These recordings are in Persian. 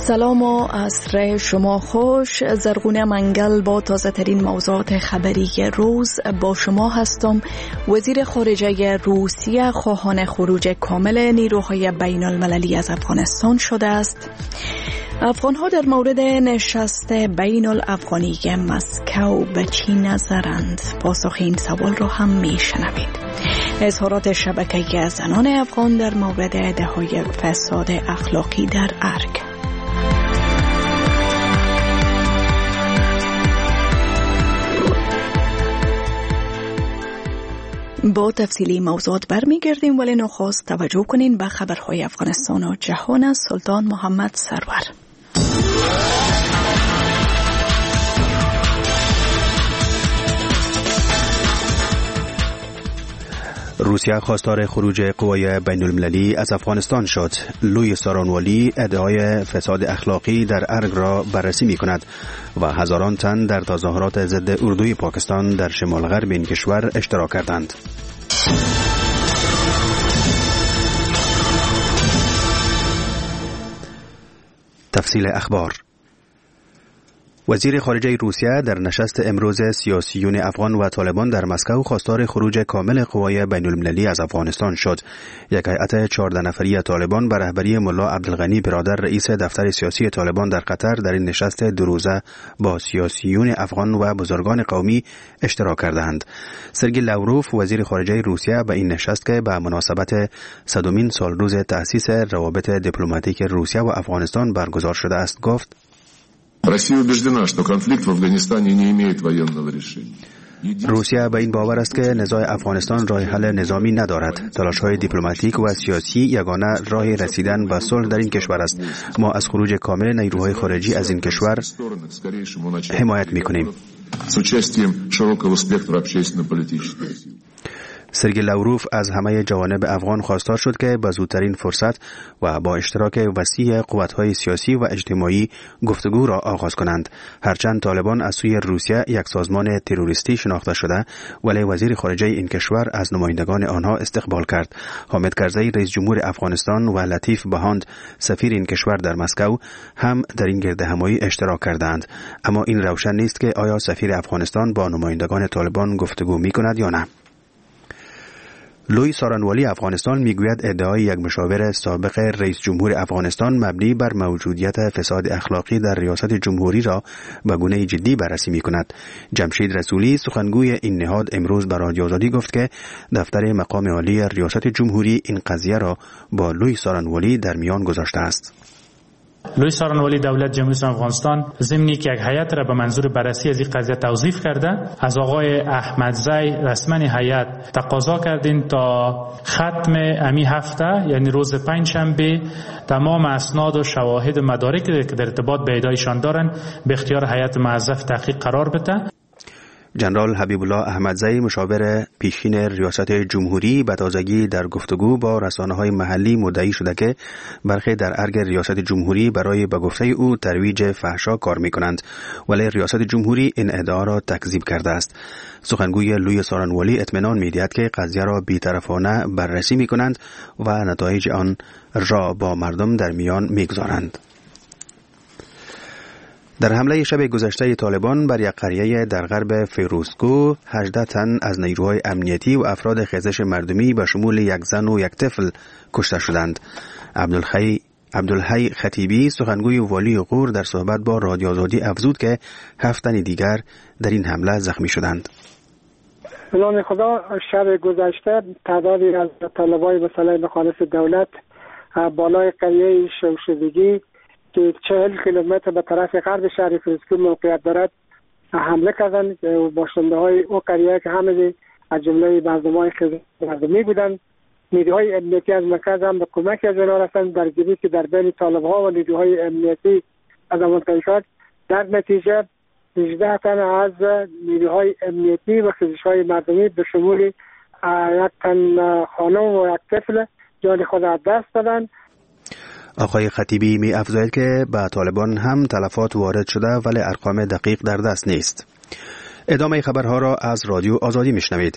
سلام و عصر شما خوش. زرغونه منگل با تازه ترین موضوعات خبری روز با شما هستم. وزیر خارجه روسیه خواهان خروج کامل نیروهای بین المللی از افغانستان شده است. افغانها در مورد نشست بین الافغانی مسکو به چی نظرند؟ پاسخ این سوال را هم میشنوید. اظهارات شبکه زنان افغان در مورد ادعای فساد اخلاقی در ارگ. با تفصیلی موضوعات برمیگردیم، ولی نخست توجه کنین به خبرهای افغانستان و جهان از سلطان محمد سرور. روسیه خواستار خروج قوای بین المللی از افغانستان شد. لوی سارانوالی ادعای فساد اخلاقی در ارگ را بررسی می کند و هزاران تن در تظاهرات ضد اردوی پاکستان در شمال غرب این کشور اشتراک کردند. تفصیل اخبار. وزیر خارجه روسیه در نشست امروز سیاسیون افغان و طالبان در مسکو خواستار خروج کامل قوای بین المللی از افغانستان شد. یک هیئت 14 نفری طالبان به رهبری ملا عبدالغنی برادر رئیس دفتر سیاسی طالبان در قطر در این نشست دو روزه با سیاسیون افغان و بزرگان قومی اشتراک کردند. سرگئی لاوروف وزیر خارجه روسیه به این نشست که به مناسبت 100مین سالروز تأسیس روابط دیپلماتیک روسیه و افغانستان برگزار شده است گفت: روسیه به این باور است که نزاع افغانستان راه حل نظامی ندارد. تلاش‌های دیپلماتیک و سیاسی یگانه راه رسیدن به صلح در این کشور است. ما از خروج کامل نیروهای خارجی از این کشور حمایت می‌کنیم. سرگئی لاوروف از همه جوانب افغان خواستار شد که به زودترین فرصت و با اشتراک وسیع قوت‌های سیاسی و اجتماعی گفتگو را آغاز کنند. هرچند طالبان از سوی روسیه یک سازمان تروریستی شناخته شده، ولی وزیر خارجه این کشور از نمایندگان آنها استقبال کرد. حامد کرزی رئیس جمهور افغانستان و لطیف بهاند سفیر این کشور در مسکو هم در این گردهمایی اشتراک کردند. اما این روشن نیست که آیا سفیر افغانستان با نمایندگان طالبان گفتگو می‌کند یا نه. لوی سارانوالی افغانستان میگوید ادعای یک مشاور سابق رئیس جمهور افغانستان مبنی بر موجودیت فساد اخلاقی در ریاست جمهوری را به گونه جدی بررسی میکند. جمشید رسولی سخنگوی این نهاد امروز به رادیو آزادی گفت که دفتر مقام عالی ریاست جمهوری این قضیه را با لوی سارانوالی در میان گذاشته است. لوی سارانوالی دولت جمهوری اسلامی افغانستان ضمنی که یک هیئت را به منظور بررسی از این قضیه توظیف کرده، از آقای احمدزی رسما هیئت تقاضا کردین تا ختم امی هفته یعنی روز پنجشنبه تمام اسناد و شواهد و مدارکی که در ارتباط به ادعایشان دارن به اختیار هیئت موظف تحقیق قرار بده. جنرال حبیب الله احمدزی مشاور پیشین ریاست جمهوری به تازگی در گفتگو با رسانه‌های محلی مدعی شده که برخی در ارگ ریاست جمهوری برای به گفته او ترویج فحشا کار می‌کنند، ولی ریاست جمهوری این ادعا را تکذیب کرده است. سخنگوی لوی سارانوالی اطمینان می‌دهد که قضیه را بی‌طرفانه بررسی می‌کنند و نتایج آن را با مردم در میان می‌گذارند. در حمله شب گذشته طالبان بر یک قریه در غرب فیروزکوه 18 تن از نیروهای امنیتی و افراد خیزش مردمی به شمول یک زن و یک طفل کشته شدند. عبدالحی خطیبی سخنگوی والی غور در صحبت با رادیو آزادی افزود که 7 تن دیگر در این حمله زخمی شدند. نام خدا، شب گذشته تعدادی از طالبای مسلح مخالف دولت بالای قریه شوشدگی که 40 کیلومتر به طرف غرب شهر فیروزکوه موقعیت دارد حمله کردند. باشنده‌های او قریه که همه از جمله مردمای مردمی بودند. نیروهای امنیتی از مرکز هم به کمک از آنها رسیدند در جنگی که در بین طالب‌ها و نیروهای امنیتی از آن شد. در نتیجه 18 تن از نیروهای امنیتی و خیزش‌های مردمی به شمول یک تن خانم و یک طفل جان خود از دست دادند. آقای خطیبی می افزاید که به طالبان هم تلفات وارد شده ولی ارقام دقیق در دست نیست. ادامه خبرها را از رادیو آزادی میشنوید.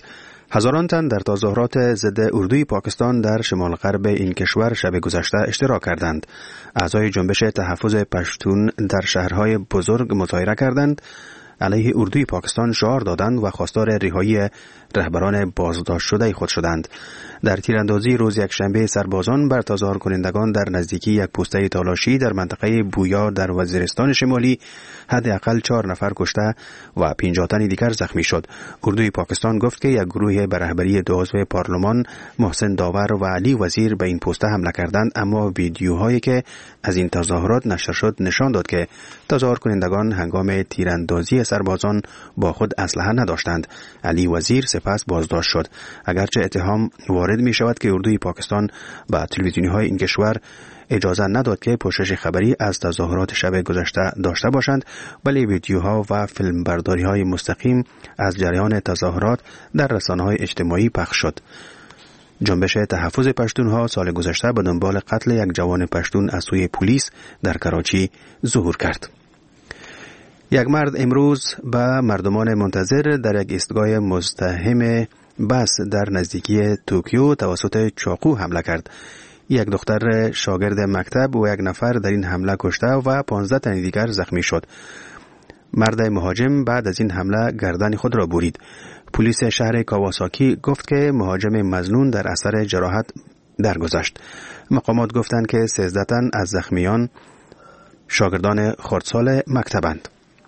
هزاران تن در تظاهرات ضد اردوی پاکستان در شمال غرب این کشور شب گذشته اشتراک کردند. اعضای جنبش تحفظ پشتون در شهرهای بزرگ مظاهره کردند، علیه اردوی پاکستان شعار دادند و خواستار رهایی رهبران بازداشت شده خود شدند. در تیراندازی روز یکشنبه سربازان بر تظاهر کنندگان در نزدیکی یک پوسته تالاشی در منطقه بویا در وزیرستان شمالی حداقل 4 نفر کشته و 50 تن دیگر زخمی شد. اردوی پاکستان گفت که یک گروه به رهبری 2 عضو پارلمان محسن داور و علی وزیر به این پوسته حمله کردند، اما ویدیوهایی که از این تظاهرات نشر شد نشان داد که تظاهر کنندگان هنگام تیراندازی سربازان با خود اسلحه نداشتند. علی وزیر سپس بازداشت شد. اگرچه اتهام وارد می شود که اردوی پاکستان با تلویزیون‌های این کشور اجازه نداد که پوشش خبری از تظاهرات شب گذشته داشته باشند، ولی ویدیوها و فیلمبرداری‌های مستقیم از جریان تظاهرات در رسانه‌های اجتماعی پخش شد. جنبش تحفظ پشتونها سال گذشته به دنبال قتل یک جوان پشتون از سوی پلیس در کراچی ظهور کرد. یک مرد امروز به مردمان منتظر در یک ایستگاه مزدحم بس در نزدیکی توکیو توسط چاقو حمله کرد. یک دختر شاگرد مکتب و یک نفر در این حمله کشته و 15 تن دیگر زخمی شد. مرد مهاجم بعد از این حمله گردن خود را برید. پلیس شهر کاواساکی گفت که مهاجم مظنون در اثر جراحت درگذشت. مقامات گفتند که 13 تن از زخمیان شاگردان خردسال مکتبند.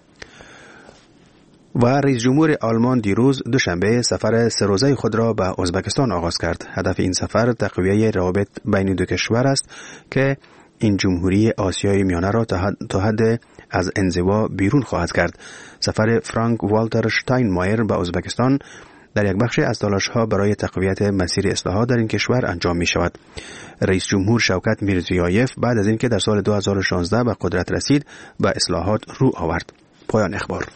و رئیس جمهور آلمان دیروز دوشنبه سفر 3 روزه خود را به ازبکستان آغاز کرد. هدف این سفر تقویت روابط بین دو کشور است که این جمهوری آسیای میانه را تا حد از انزوا بیرون خواهد کرد. سفر فرانک والتر شتاینمایر به ازبکستان در یک بخش از تلاش‌ها برای تقویت مسیر اصلاحات در این کشور انجام می شود. رئیس جمهور شوکت میرزیایف بعد از اینکه در سال 2016 به قدرت رسید به اصلاحات رو آورد. پایان اخبار.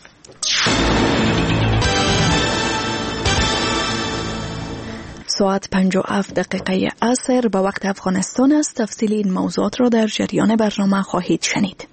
ساعت 57 دقیقه عصر به وقت افغانستان است. تفصیل این موضوعات را در جریان برنامه خواهید شنید.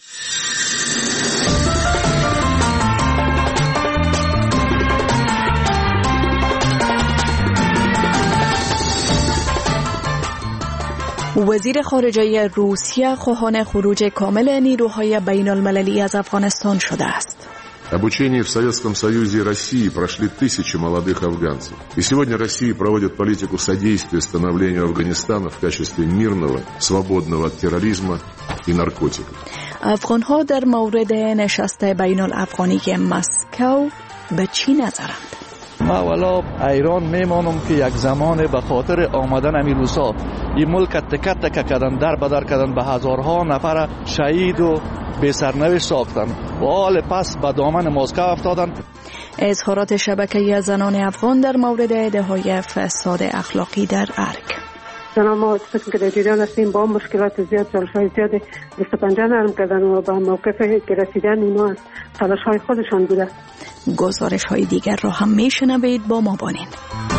وزیر خارجه روسیه خواهان خروج کامل نیروهای بین المللی از افغانستان شده است. Обучение в Советском Союзе и России прошли тысячи молодых афганцев. И сегодня Россия проводит политику содействия становлению Афганистана в качестве мирного, свободного от терроризма и наркотиков. افغان‌ها در مورد نشست بین الافغانی مسکو به چی نظرند؟ ما والا ایران میمانم که یک زمان به خاطر آمدن امیروسا این ملک تکه تکه کردن، در بدر کردن، به هزارها نفر شهید و به سرنوشت ساختن و حال پس به دامن مسکو افتادن. اظهارات شبکه زنان افغان در مورد ایده‌های فساد اخلاقی در ارگ. زنان ما فکر که در جریان هستیم با مشکلات زیاد، تلاش‌های زیاد دست پنجه نرم کردن و به موقفی که رسیدن اینا از تلاش‌های خودشان بوده. گزارش‌های دیگر را هم میشنوید، با ما بانید.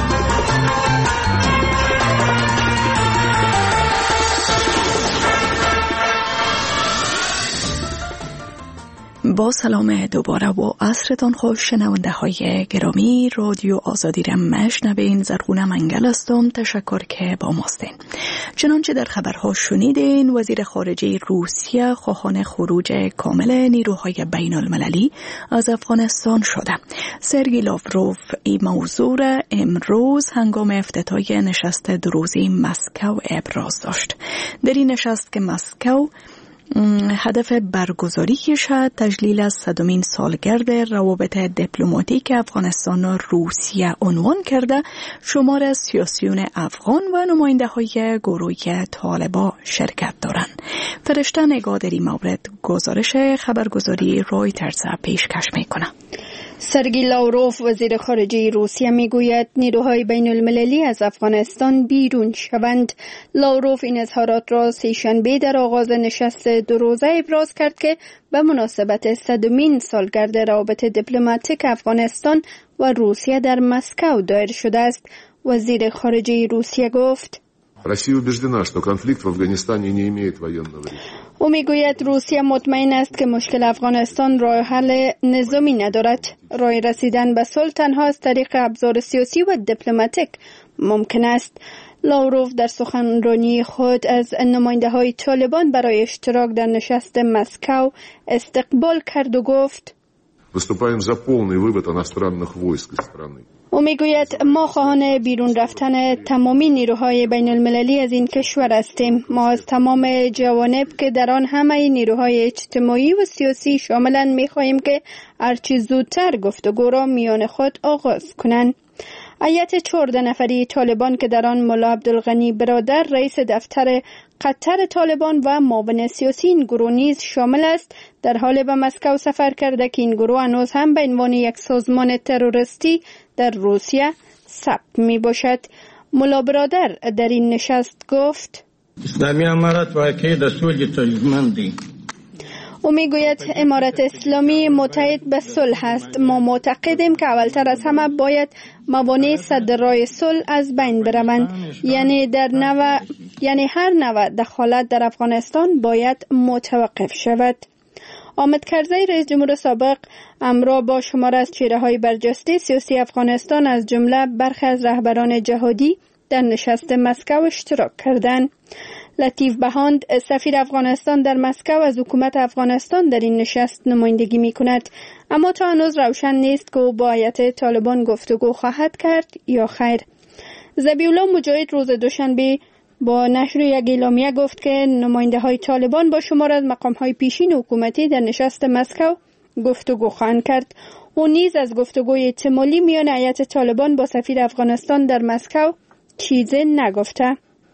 با سلام دوباره و عصرتان خوش شنونده های گرامی. رادیو آزادی را مشنوین. زرغونه منگل هستم. تشکر که با ماستین. چنانچه در خبرها شنیدین، وزیر خارجه روسیه خواهان خروج کامل نیروهای بین المللی از افغانستان شده. سرگی لاوروف این موضوع را امروز هنگام افتتاح نشست 2 روزه مسکو ابراز داشت. در این نشست که مسکو هدف برگزاریش تجلیل از 100مین سالگرد روابط دیپلماتیک افغانستان و روسیه عنوان کرده، شمار از سیاسیون افغان و نماینده های گروه طالبان شرکت دارند. فرشته نگاه در این مورد گزارش خبرگزاری رویترز پیشکش میکنه. سرگی لاوروف وزیر خارجه روسیه میگوید نیروهای بین المللی از افغانستان بیرون شوند. لاوروف این اظهارات را سه‌شنبه در آغاز نشست 2 روزه ابراز کرد که به مناسبت 100مین سالگرد روابط دیپلماتیک افغانستان و روسیه در مسکو دایر شده است. وزیر خارجه روسیه گفت: Россия убеждена, что конфликт в Афганистане не имеет военного решения. او میگوید روسیه مطمئن است که مشکل افغانستان راه حل نظامی ندارد. راه رسیدن به صلح تنها از طریق ابزار سیاسی و دیپلماتیک ممکن است. لاوروف در سخنرانی خود از نماینده‌های طالبان برای اشتراک در نشست مسکو استقبال کرد و گفت: Выступаем за полный вывод иностранных войск из страны. او میگوید ما خواهان بیرون رفتن تمامی نیروهای بین المللی از این کشور هستیم. ما از تمام جوانب که در آن همه نیروهای اجتماعی و سیاسی شاملند میخواهیم که هرچی زودتر گفتگو را میان خود آغاز کنند. هیئت 14 نفری طالبان که در آن ملا عبدالغنی برادر رئیس دفتر قطر طالبان و معاون سیاسی این گروه نیز شامل است در حال به مسکو سفر کرده که این گروه هنوز هم به عنوان یک سازمان تروریستی در روسیه ثبت می باشد. ملا برادر در این نشست گفت: اسلامی امارت واقعی در صلح تضمین. او میگوید امارت اسلامی متحد به صلح است. ما معتقدیم که اولتر از همه باید موانع سد راه صلح از بین بروند. یعنی هر نوع دخالت در افغانستان باید متوقف شود. حامد کرزی رئیس جمهور سابق همراه با شمار از چهره‌های برجسته سیاسی افغانستان از جمله برخی از رهبران جهادی در نشست مسکو اشتراک کردند. لطیف بهاند سفیر افغانستان در مسکو از حکومت افغانستان در این نشست نمایندگی می کند، اما تا هنوز روشن نیست که او با هیئت طالبان گفتگو خواهد کرد یا خیر. ذبیح الله مجاهد روز دوشنبه با نشر یک اعلامیه گفت که نماینده های طالبان با شمار از مقام های پیشین حکومتی در نشست مسکو گفتگو خواهند کرد. او نیز از گفتگوی احتمالی میان هیئت طالبان با سفیر افغانستان در مسکو چیزی نگفته.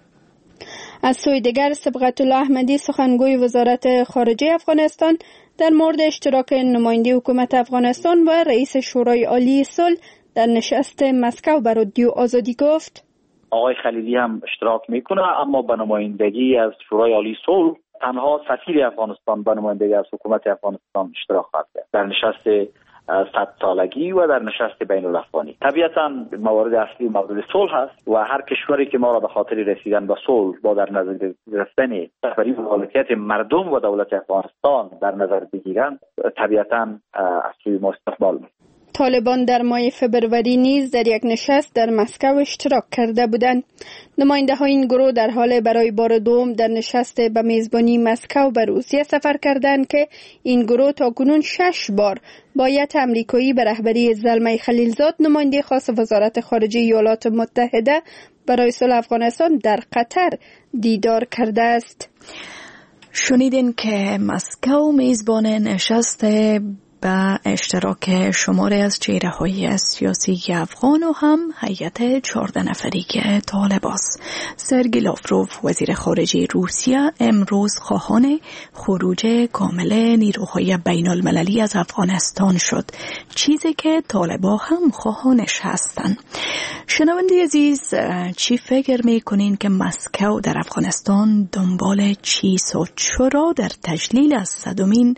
از سوی دیگر صبغت الله احمدی سخنگوی وزارت خارجه افغانستان در مورد اشتراک نماینده حکومت افغانستان و رئیس شورای عالی صلح در نشست مسکو بر رادیو آزادی گفت: آقای خلیلی هم اشتراک میکنه، اما به نمایندگی از شورای عالی صلح تنها سفیر افغانستان به نمایندگی از حکومت افغانستان اشتراک خواهد کرد در نشست 100 سالگی و در نشست بین الافغانی. طبیعتاً موارد اصلی مورد صلح است و هر کشوری که ما را به خاطر رسیدن به صلح با در نظر گرفتن رهبری و مالکیت مردم و دولت افغانستان در نظر بگیرند طبیعتاً از سوی ما استقبال می‌کنیم. طالبان در ماه فبروری نیز در یک نشست در مسکو اشتراک کرده بودند. نماینده های این گروه در حال برای بار دوم در نشست به میزبانی مسکو به روسیه سفر کردند که این گروه تاکنون 6 بار با هیئت آمریکایی به رهبری زلمه خلیلزاد نماینده خاص وزارت خارجه ایالات متحده برای صلح افغانستان در قطر دیدار کرده است. شنیدین که مسکو میزبان نشست به اشتراک شماری از چهره‌های سیاسی افغان و هم هیئت 14 نفری طالب است. سرگئی لاوروف وزیر خارجه روسیه امروز خواهان خروج کامل نیروهای بین المللی از افغانستان شد، چیزی که طالبا هم خواهانش هستند. شنونده عزیز، چی فکر میکنین که مسکو در افغانستان دنبال چیست و چرا در تجلیل از 100مین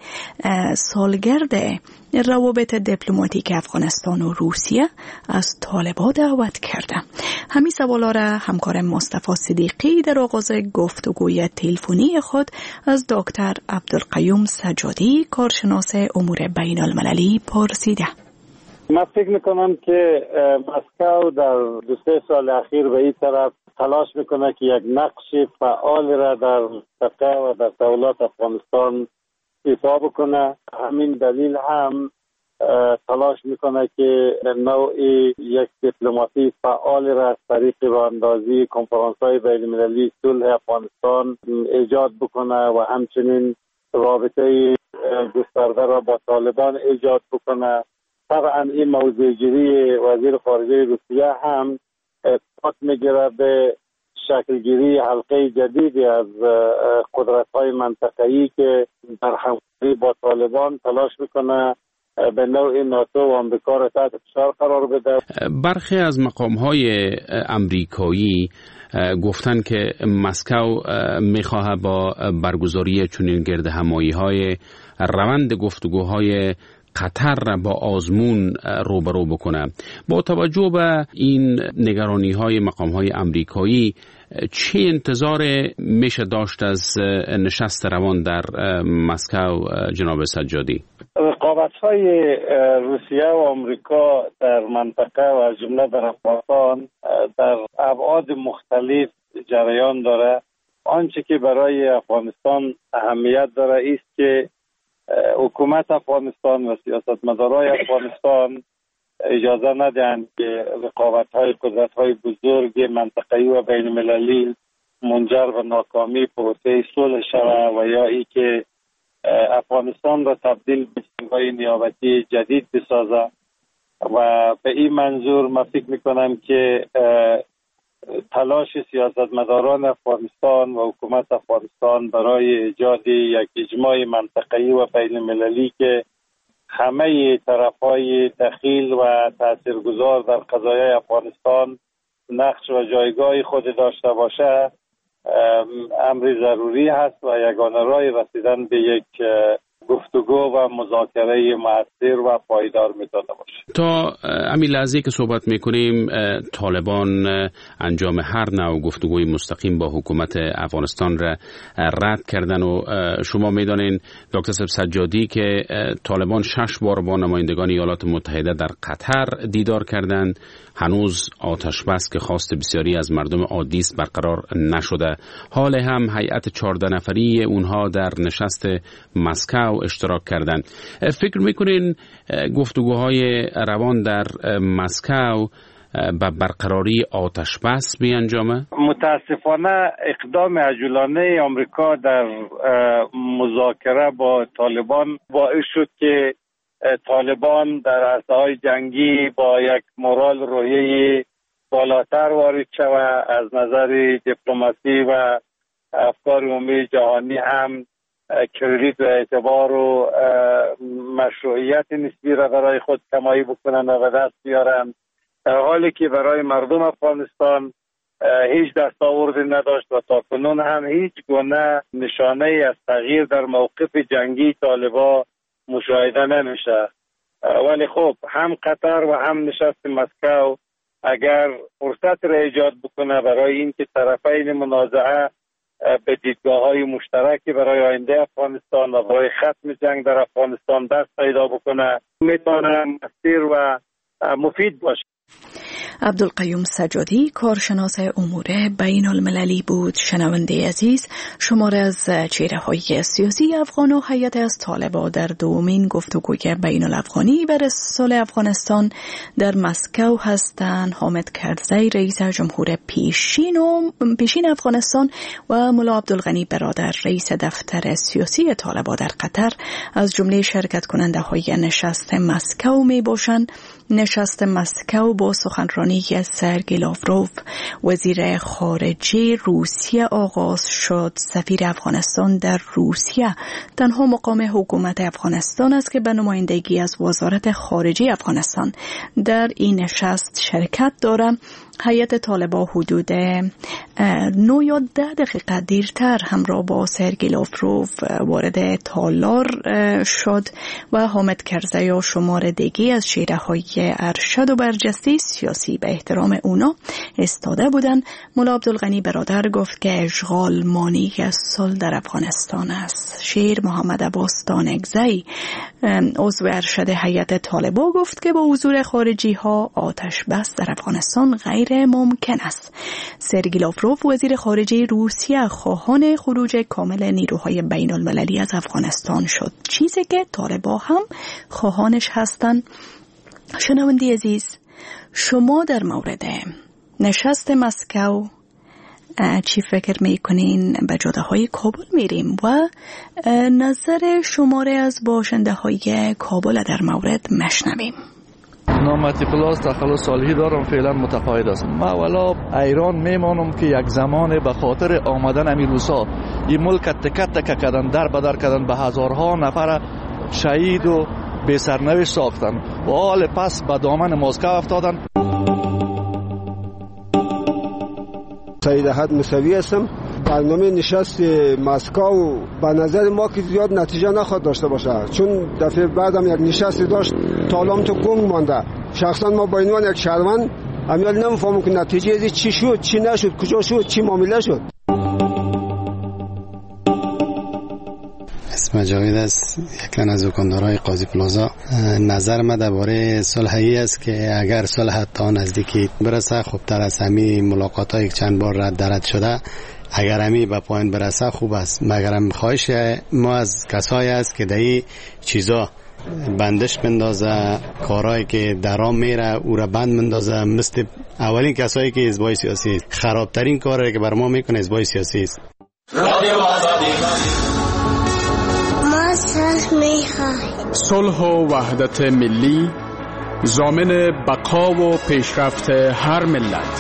سالگرد روابط دیپلماتیک افغانستان و روسیه از طالبان دعوت کرده؟ همین سوالا را همکار مصطفی صدیقی در آغاز گفتگوی تلفنی خود از دکتر عبدالقیوم سجادی کارشناس امور بین المللی پرسیده. من فکر میکنم که مسکو در 2-3 سال اخیر به این طرف تلاش میکنه که یک نقش فعال را در منطقه و در دولت افغانستان ایفا بکنه. همین دلیل هم تلاش میکنه که نوعی یک دیپلماسی فعال را از طریق راهاندازی کنفرانس‌های بین‌المللی صلح افغانستان ایجاد بکنه و همچنین رابطه گسترده را با طالبان ایجاد بکنه. طبعا این موضوع گیری وزیر خارجه روسیه هم پاک میگیره به شکلگیری حلقه جدیدی از قدرت‌های منطقه‌ای که در همکاری با طالبان تلاش میکنه به نوع ناتو و آمریکا را تحت فشار قرار بده. برخی از مقام‌های امریکایی گفتن که مسکو میخواه با برگزاری چنین گردهمایی‌های روند گفتگوهای قطر با آزمون روبرو بکنه. با توجه به این نگرانی های مقام های امریکایی چه انتظار میشه داشت از نشست روان در مسکو جناب سجادی؟ رقابت‌های روسیه و آمریکا در منطقه و از جمله در افغانستان در ابعاد مختلف جریان داره. آنچه که برای افغانستان اهمیت داره است که حکومت افغانستان و سیاستمدارای افغانستان اجازه ندهند که رقابت‌های قدرت‌های بزرگ منطقه‌ای و بین‌المللی منجر به ناکامی پروسه صلح شود و یا ای که افغانستان را تبدیل به سنگای نیابتی جدید بسازه. و به این منظور من فکر میکنم که تلاش سیاستمداران افغانستان و حکومت افغانستان برای ایجاد یک اجماع منطقه‌ای و بین‌المللی که همه طرف‌های دخیل و تاثیرگذار در قضایای افغانستان نقش و جایگاه خود داشته باشه امر ضروری هست و یگانه راه رسیدن به یک گفتگو و مذاکره مؤثر و پایدار میتونه باشه. تا همین لحظه که صحبت میکنیم طالبان انجام هر نوع گفتگوی مستقیم با حکومت افغانستان را رد کردن و شما میدانین دکتر سجادی که طالبان 6 بار با نمایندگان ایالات متحده در قطر دیدار کردند. هنوز آتش بس که خواست بسیاری از مردم عادی است برقرار نشده. حال هم هیئت 14 نفری اونها در نشست مسکو اشتراک کردند. فکر میکنین گفتگوهای روان در مسکو به برقراری آتش بس بیانجامه؟ متاسفانه اقدام عجولانه آمریکا در مذاکره با طالبان باعث شد که طالبان در عرصه‌های جنگی با یک مورال روحی بالاتر وارد شود. از نظر دیپلماسی و افکار عمومی جهانی هم کردیت و اعتبار و مشروعیت نسبی را برای خود کمایی بکنند و به دست بیارند، در حالی که برای مردم افغانستان هیچ دستاوردی نداشت و تاکنون هم هیچ گونه نشانه از تغییر در موقف جنگی طالبان مشاهده نمیشه. ولی خب هم قطر و هم نشست مسکو اگر فرصت را ایجاد بکنه برای اینکه طرفین منازعه به دیدگاه‌های مشترکی برای آینده افغانستان و برای ختم جنگ در افغانستان دست پیدا بکنه، میتونه مؤثر و مفید باشه. عبدالقیوم سجادی کارشناس امور بین المللی بود. شنونده عزیز، شماره از چهره‌های سیاسی افغان و هیئت از طالبان در دومین گفتگوی بین الافغانی بر صلح افغانستان در مسکو هستند. حامد کرزی رئیس جمهور پیشین افغانستان و ملا عبدالغنی برادر رئیس دفتر سیاسی طالبان در قطر از جمله شرکت کننده های نشست مسکو می باشند. نشست مسکو با سخنرانی سرگی لاوروف وزیر خارجه روسیه آغاز شد. سفیر افغانستان در روسیه تنها مقام حکومت افغانستان است که به نمایندگی از وزارت خارجه افغانستان در این نشست شرکت دارد. هیئت طالبان حدود 9 یا 10 دقیقه دیرتر همراه با سرگی لاوروف وارد تالار شد و حامد کرزی و شمار دیگه از چهره‌های ارشد و برجسته سیاسی به احترام اونا استاده بودند. ملا عبدالغنی برادر گفت که اشغال مانع صلح در افغانستان است. شیر محمد عباس دانگزی عضو ارشد هیئت طالبان گفت که با حضور خارجی ها آتش بس در افغانستان غیر ممکن است. سرگی لاوروف وزیر خارجه روسیه خواهان خروج کامل نیروهای بین المللی از افغانستان شد، چیزی که طالبان هم خواهانش هستند. شنونده عزیز، شما در مورد نشست مسکو چی فکر میکنین؟ به جاده‌های کابل میریم و نظر شماره از باشنده های کابل در مورد مشنویم. نامتی پلاس تخلص صالحی دارم، فعلا متقاعد هستم. ما اولا ایران میمانم که یک زمان به خاطر آمدن امیروسا این ملک تکه تکه کردن، در بدر کردن، به هزارها نفر شهید و به سرنوشت ساختن و حال پس به دامن مسکو افتادن. سید احد موسوی هستم. برنامه نشست مسکو به نظر ما که زیاد نتیجه نخواهد داشته باشه، چون دفعه بعدم یک نشست داشت، تالام تو گنگ مانده. شخصا ما با عنوان یک شهروند امیال نمیفهمم که نتیجه از چی شد، چی نشد، کجا شد، چی معامله شد. اسم جاوید است، یکلن از دکاندارای قاضی پلازا. نظر من درباره صلحی است که اگر صلح تا نزدیکی برسه خوبتر است. همین ملاقات‌ها چند بار رد شده، اگر همی به پایان برسه خوب است. مگرم خواهش ما از کسایی است که دایی چیزا بندش بندازه، کارهایی که درام میره او را بند بندازه، مثل اولین کسایی که حزبای سیاسی است. خرابترین کاری که بر ما میکنه حزبای سیاسی است. صلح و وحدت ملی ضامن بقا و پیشرفت هر ملت.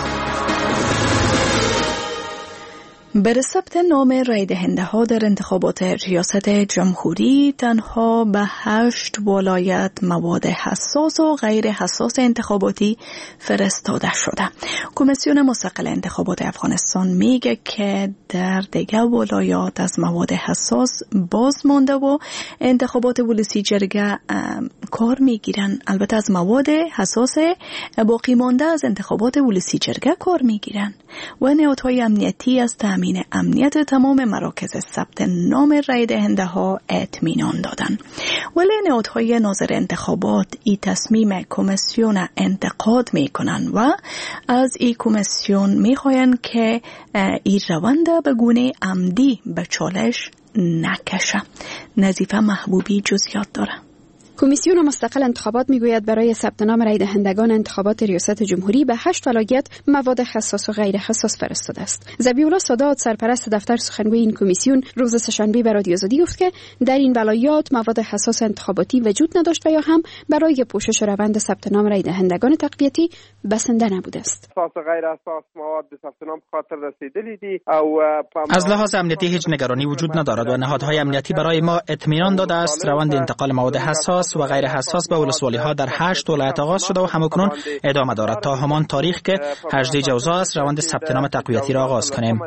بر ثبت نام رای دهنده ها در انتخابات ریاست جمهوری تنها به 8 ولایت مواد حساس و غیر حساس انتخاباتی فرستاده شده. کمیسیون مستقل انتخابات افغانستان میگه که در دیگر ولایات از مواد حساس باز مانده و انتخابات ولسی جرگه کار میگیرن. البته از مواد حساس باقی مانده از انتخابات ولسی جرگه کار میگیرن و نهادهای امنیتی از تامین امنیت تمام مراکز ثبت نام رای دهنده ها اطمینان دادن. ولی نهادهای ناظر انتخابات این تصمیم کمیسیون انتقاد میکنن و از این کمیسیون میخواین که این روند به گونه عمدی به چالش نکشه. نظیفه محبوبی جزئیات داره. کمیسیون مستقل انتخابات میگوید برای ثبت نام رای دهندگان انتخابات ریاست جمهوری به 8 ولایت مواد حساس و غیر حساس فرستاده است. ذبیح‌الله سادات سرپرست دفتر سخنگوی این کمیسیون روز سه‌شنبه به رادیو آزادی گفت که در این ولایات مواد حساس انتخاباتی وجود نداشت و یا هم برای پوشش روند ثبت نام رای دهندگان تقویتی بسنده نبوده است. حساس و غیر حساس مواد به ثبت نام خاطر رسیدلی دی او از لحاظ امنیتی هیچ نگرانی وجود ندارد و نهادهای امنیتی برای ما اطمینان داده است روند انتقال مواد حساس و غیر حساس به ولسوالی ها در 8 ولایت آغاز شده و همکنون ادامه دارد تا همان تاریخ که 18 جوزا است روند ثبت نام تقویتی را آغاز کنیم.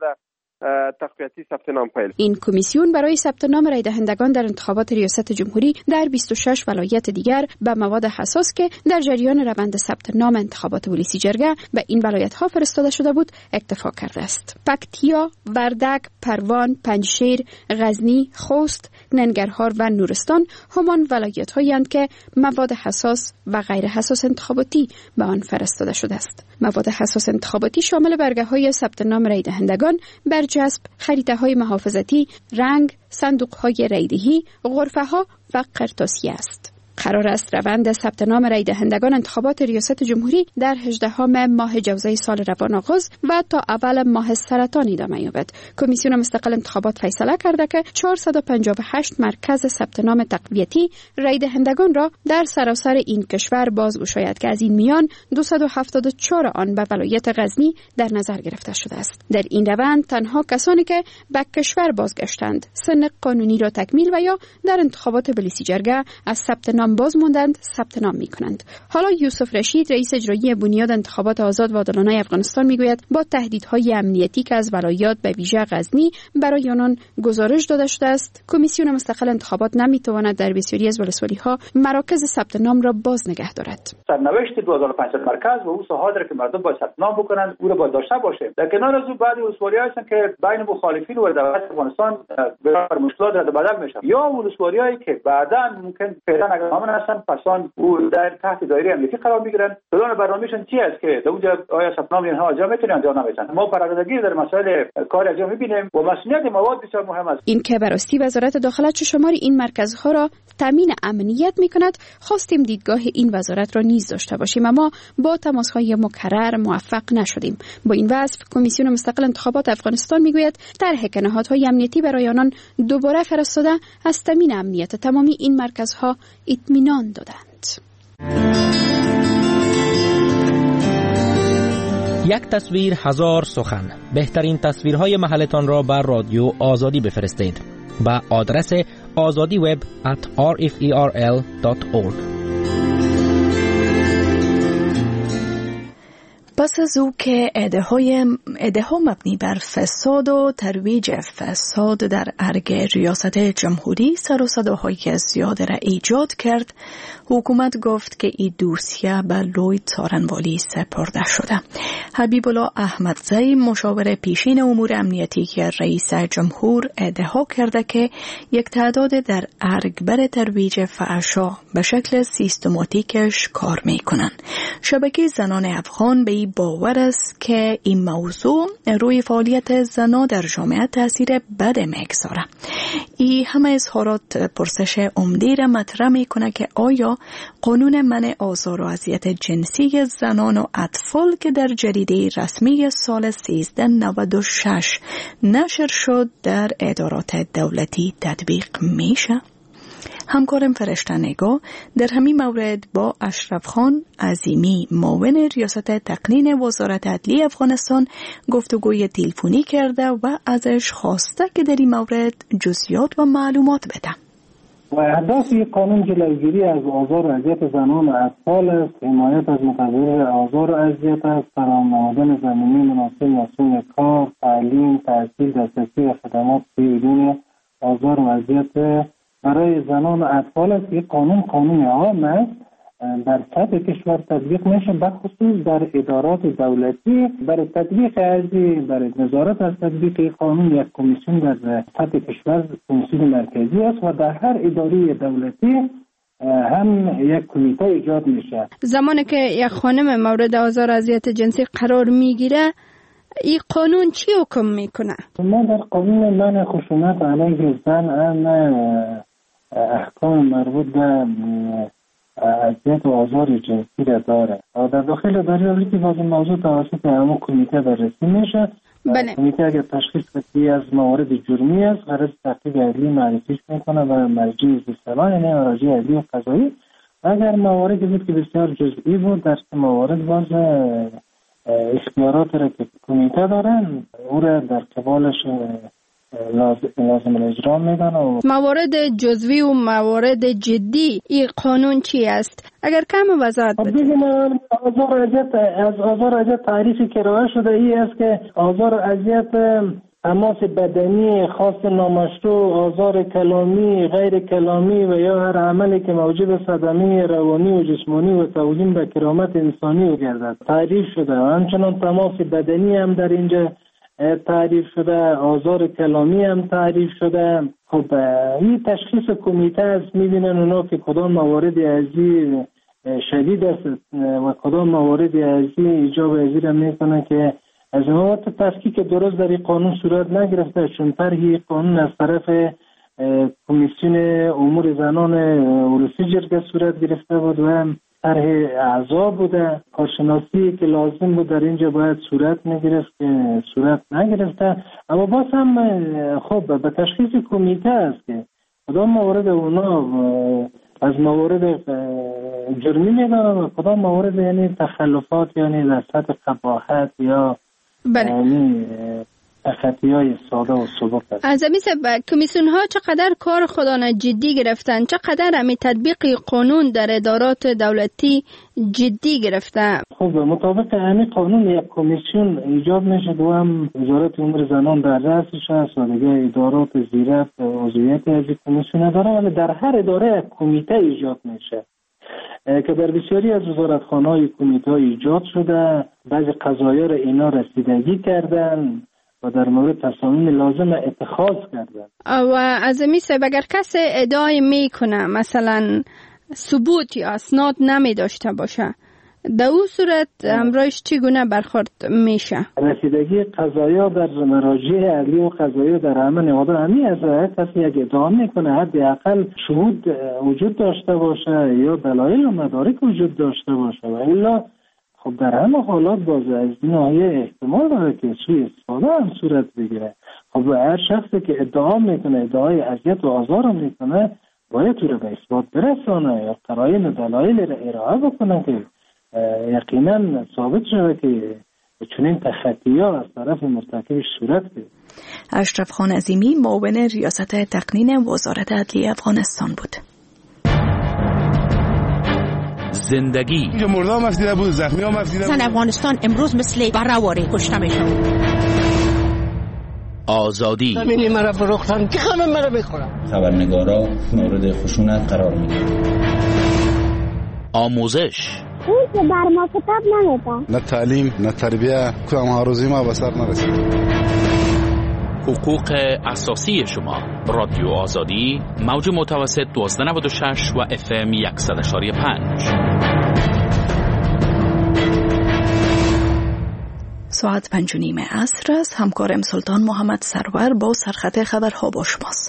این کمیسیون برای ثبت نام رای دهندگان در انتخابات ریاست جمهوری در 26 ولایت دیگر به مواد حساس که در جریان روند ثبت نام انتخابات ولسی جرگه به این ولایت ها فرستاده شده بود اکتفا کرده است. پکتیا، وردک، پروان، پنجشیر، غزنی، خوست، ننگرهار و نورستان همان ولایت هایند که مواد حساس و غیر حساس انتخاباتی به آن فرستاده شده است. مواد حساس انتخاباتی شامل برگه های ثبت نام رای دهندگان، برجسب، خریطه های محافظتی، رنگ، صندوق های رایدهی، غرفه ها و قرطاسیه است. قرار است روند ثبت نام رای دهندگان انتخابات ریاست جمهوری در 18 ماه جوزای سال روان آغاز و تا اول ماه سرطان ادامه یابد. کمیسیون مستقل انتخابات فیصله کرده که 458 مرکز ثبت نام تقویتی رای دهندگان را در سراسر این کشور بازگشاید که از این میان 274 آن به ولایت غزنی در نظر گرفته شده است. در این روند تنها کسانی که به کشور بازگشتند، سن قانونی را تکمیل و یا در انتخابات ولسی جرگه از ثبت نام باز ماندند ثبت نام می‌کنند. حالا یوسف رشید رئیس اجرایی بنیاد انتخابات آزاد و عادلانه افغانستان میگوید با تهدیدهای امنیتی که از ولایات به ویژه غزنی برای آنان گزارش داده شده است، کمیسیون مستقل انتخابات نمیتواند در بسیاری از ولسوالی‌ها مراکز ثبت نام را باز نگه دارد. سرنوشت 2500 مرکز و او ساحات را که مردم باید ثبت نام بکنند او را باید داشته باشه. در کنار از او بعضی ولسوالی‌ها هستند که بین مخالفین و دولت افغانستان به مشکلات رد بدل میشن، یا ولسوالی‌هایی که بعداً ممکن فعلا اگر نام هستن پسان او در تحت دایره امنیتی قرار میگیرن. پلان برنامه‌شون چی است که در اونجا آیا ثبت نام اینها انجام میتونن یا نمیتونن. ما پرونده در مسائل کار انجام میبینیم و مسئولیت مواد بسیار مهم است. این که براستی وزارت داخله چه شماری این مرکزها را تامین امنیت میکند، خواستیم دیدگاه این وزارت را نیز داشته باشیم اما با تماس‌های مکرر موفق نشدیم. با این وصف کمیسیون مستقل انتخابات افغانستان میگوید طرح که نهادهای امنیتی برای آنان دوباره فرستاده از تامین امنیت تمامی این مرکزها اطمینان دادند. یک تصویر هزار سخن. بهترین تصویرهای محلتان را بر رادیو آزادی بفرستید با آدرس azadiweb@rferl.org. پس از او که ایده ها مبنی بر فساد و ترویج فساد در ارگ ریاست جمهوری سر و صداهای زیاد را ایجاد کرد، حکومت گفت که این دوسیه به لوی څارنوالی سپرده شده. حبیب الله احمدزی مشاور پیشین امور امنیتی رئیس جمهور ادعا کرده که یک تعداد در ارگ بر ترویج فحشا به شکل سیستماتیکش کار میکنن. شبکه زنان افغان به این باور است که این موضوع روی فعالیت زنان در جامعه تاثیر بد میگذاره. این همه اظهارات پرسش عمده را مطرح میکنه که آیا قانون منع آزار و اذیت جنسی زنان و اطفال که در جریده رسمی سال 1396 نشر شد در ادارات دولتی تطبیق میشه؟ همکارم فرشته نگاه در همین مورد با اشرف خان عظیمی معاون ریاست تقنین وزارت عدلیه افغانستان گفتگوی تلفنی کرده و ازش خواسته که در این مورد جزئیات و معلومات بده. و اهداف این قانون جلوگیری از آزار و اذیت زنان و اطفال است، حمایت از متضرر آزار و اذیت است، فراهم نمودن زمینه مناسب مسئول کار، تعلیم، تحصیل، دسترسی و خدمات بدون آزار و اذیت برای زنان و اطفال است. این قانون عام است، در سطح کشور تطبیق میشه، بخصوص در ادارات دولتی. برای تطبیق برای نظارت از تطبیق قانون یک کمیسیون در سطح کشور، کمیسیون مرکزی است و در هر اداره دولتی هم یک کمیته ایجاد میشه. زمانی که یک خانم مورد آزار و اذیت جنسی قرار میگیره، این قانون چی حکم میکنه؟ ما در قانون منع خشونت علیه زن احکام مربوط به اذیت و آزار جنسی را داره. در داخل اداره که باز موضوع توسط همون کمیته بررسی میشه. کمیته اگر تشخیص بدهی از موارد جرمی است، قرار تحقیق عدلی معرفیش میکنه و مرجع اصلاح، یعنی مراجع عدلی و قضایی. اگر مواردی بود که بسیار جزئی بود، در موارد باز اختیارات را که کمیته دارن او را در قبالش لازم اجرا میدن. موارد جزوی و موارد جدی این قانون چی است؟ اگر کم وضاحت بدید. آزار و اذیت تعریفی که ارائه شده ای است که آزار و اذیت تماس بدنی خاص نامشروع، آزار کلامی، غیر کلامی و یا هر عملی که موجب صدمه روانی و جسمانی و توهین به کرامت انسانی گردد تعریف شده. همچنان تماس بدنی هم در اینجا تعریف شده، آزار کلامی هم تعریف شده. خب این تشخیص کمیته است، میبینن اونا که کدام موارد ازی شدید است و کدام موارد ازی ایجاب ازی را میکنه که از موارد تفکیک درست در این قانون صورت نگرفته، چون طرح قانون از طرف کمیسیون امور زنان اروسی جرگه صورت گرفته بود و طرح اعضا بوده. کارشناسی که لازم بود در اینجا باید صورت میگرفت که صورت نگرفته. اما باز هم خب به تشخیص کمیته است که کدام موارد اونا از موارد جرمی میدانند و کدام موارد یعنی تخلفات، یعنی در سطح قباحت یا یعنی تخطی‌های ساده و سبک است. عزیزی کمیسیون ها چقدر کار خودانه جدی گرفتن، چقدر همی تطبیق قانون در ادارات دولتی جدی گرفته؟ خب مطابق همین قانون یک کمیسیون ایجاد میشه و هم وزارت امور زنان در رأسش است و دیگه ادارات زیرت عضویت از این کمیسیون داره، ولی در هر اداره یک کمیته ایجاد میشه که در بسیاری از وزارتخانه‌های کمیته ایجاد شده. بعضی قضایا را اینا رسیدگی کردن و در مورد تصامیم لازم اتخاذ کردن. و از میسه اگر کسی ادعای میکنه مثلا ثبوت یا اسناد نمی داشته باشه، در اون صورت همراهش چگونه برخورد میشه؟ رسیدگی قضایا در مراجع عدلی و قضایی در همه نهادها همی از کسی یک ادعا میکنه حداقل شهود وجود داشته باشه یا دلایل و مدارک وجود داشته باشه و الا خب در همه حالات باز از ناحیه احتمال داره که سوء استفاده هم صورت بگیره. خب هر شخصی که ادعا میکنه، ادعای اذیت و آزار میکنه، باید او رو به اثبات برسانه یا قرائن و دلایل را ارائه بکنه که یقینا ثابت شده که چنین تخطی‌ها از طرف مرتکبش صورت گرفت. اشرف خان عظیمی معاون ریاست تقنین وزارت عدلیه افغانستان بود. زندگی. اینجا مردم مسیده بود، زخمی ها مسیده بود. زن افغانستان امروز مثل برهواری کشته میشن. آزادی. همینی مرا فروختن که همه مرا بخورن. خبرنگارا مورد خشونت قرار میگیرن. آموزش. اون که بر ما کتاب نمیده. نه تعلیم، نه تربیه، کدام هروزی ما به سر نرسید. حقوق اساسی شما. رادیو آزادی، موج متوسط 1296 و FM 100.5. ساعت 5:30 عصر است. همکارم سلطان محمد سرور با سرخط خبرها با شماست.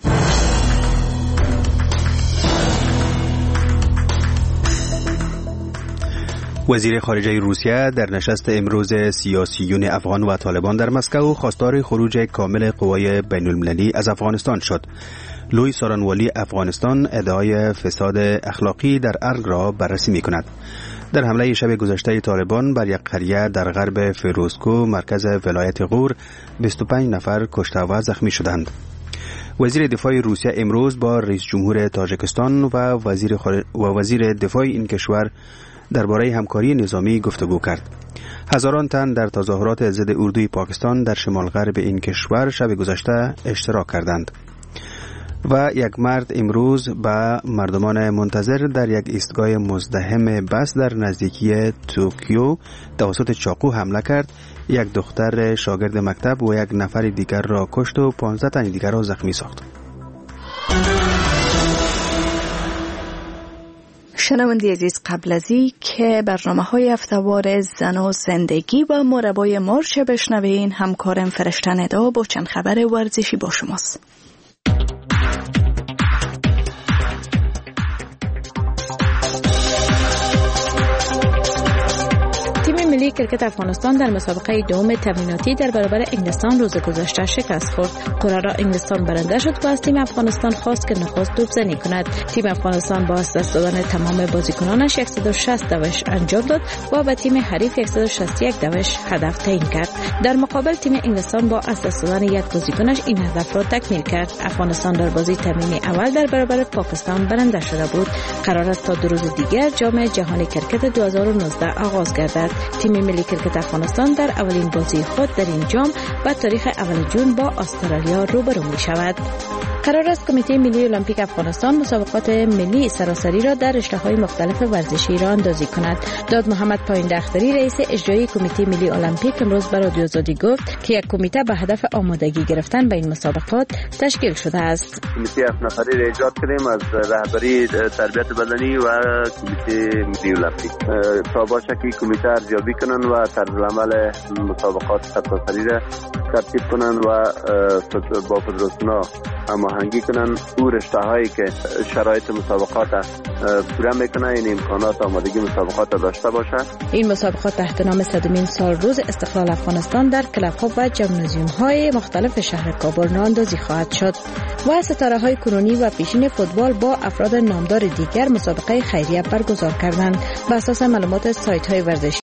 وزیر خارجه روسیه در نشست امروز سیاسیون افغان و طالبان در مسکو خواستار خروج کامل قوای بین المللی از افغانستان شد. لوی سارانوالی افغانستان ادعای فساد اخلاقی در ارگ را بررسی می کند. در حمله شب گذشته طالبان بر یک قریه در غرب فیروزکو مرکز ولایت غور 25 نفر کشته و زخمی شدند. وزیر دفاع روسیه امروز با رئیس جمهور تاجیکستان و وزیر دفاع این کشور درباره همکاری نظامی گفتگو کرد. هزاران تن در تظاهرات ضد اردوی پاکستان در شمال غرب این کشور شب گذشته اشتراک کردند. و یک مرد امروز به مردمان منتظر در یک ایستگاه مزدحم بس در نزدیکی توکیو توسط چاقو حمله کرد. یک دختر شاگرد مکتب و یک نفر دیگر را کشت و 15 تن دیگر را زخمی ساخت. شنونده عزیز، قبل از این که برنامه‌های هفته‌وار زن و زندگی و مربای مارچ بشنوین، همکارم فرشته ندا با چند خبر ورزشی با شماست. ملی کرکت افغانستان در مسابقه دوم تمریناتی در برابر انگلستان روز گذشته شکست خورد. قراره انگلستان برنده شد و از تیم افغانستان خواست که نخست توپزنی کند. تیم افغانستان با از دست دادن تمام بازیکنانش 160 دوش انجام داد و به تیم حریف 161 دوش هدف تعیین کرد. در مقابل تیم انگلستان با از دست دادن یک بازیکنش این هدف را تکمیل کرد. افغانستان در بازی تمرینی اول در برابر پاکستان برنده شده بود. قرار است تا 2 روز دیگر جام جهانی کرکت 2019 آغاز گردد. تیم ملی کرکت افغانستان در اولین بازی خود در این جام با تاریخ اول جون با استرالیا روبرو می شود. قرار است کمیته ملی المپیک افغانستان مسابقات ملی سراسری را در رشته‌های مختلف ورزشی را اندازی کند. داد محمد پاینده اختری رئیس اجرایی کمیته ملی المپیک امروز به رادیو آزادی گفت که یک کمیته به هدف آمادگی گرفتن به این مسابقات تشکیل شده است. کمیته 7 نفری را ایجاد کردیم از رهبری تربیت بدنی و کمیته ملی المپیک تا باشه که کمیته ارزیابی کنن و طرزالعمل مسابقات سراسری را ترتیب کنن و با فدراسیون‌ها هماهنگی کنن او رشته‌هایی که شرایط مسابقات پورا میکنه این امکانات آمادگی مسابقات داشته باشه. این مسابقات تحت نام 100مین سال روز استقلال افغانستان در کلب‌ها و جمنازیوم‌های مختلف شهر کابل راه‌اندازی خواهد شد و ستاره‌های کنونی و پیشین فوتبال با افراد نامدار دیگر مسابقه خیریه برگزار کردند. بر اساس معلومات سایت‌های ورزشی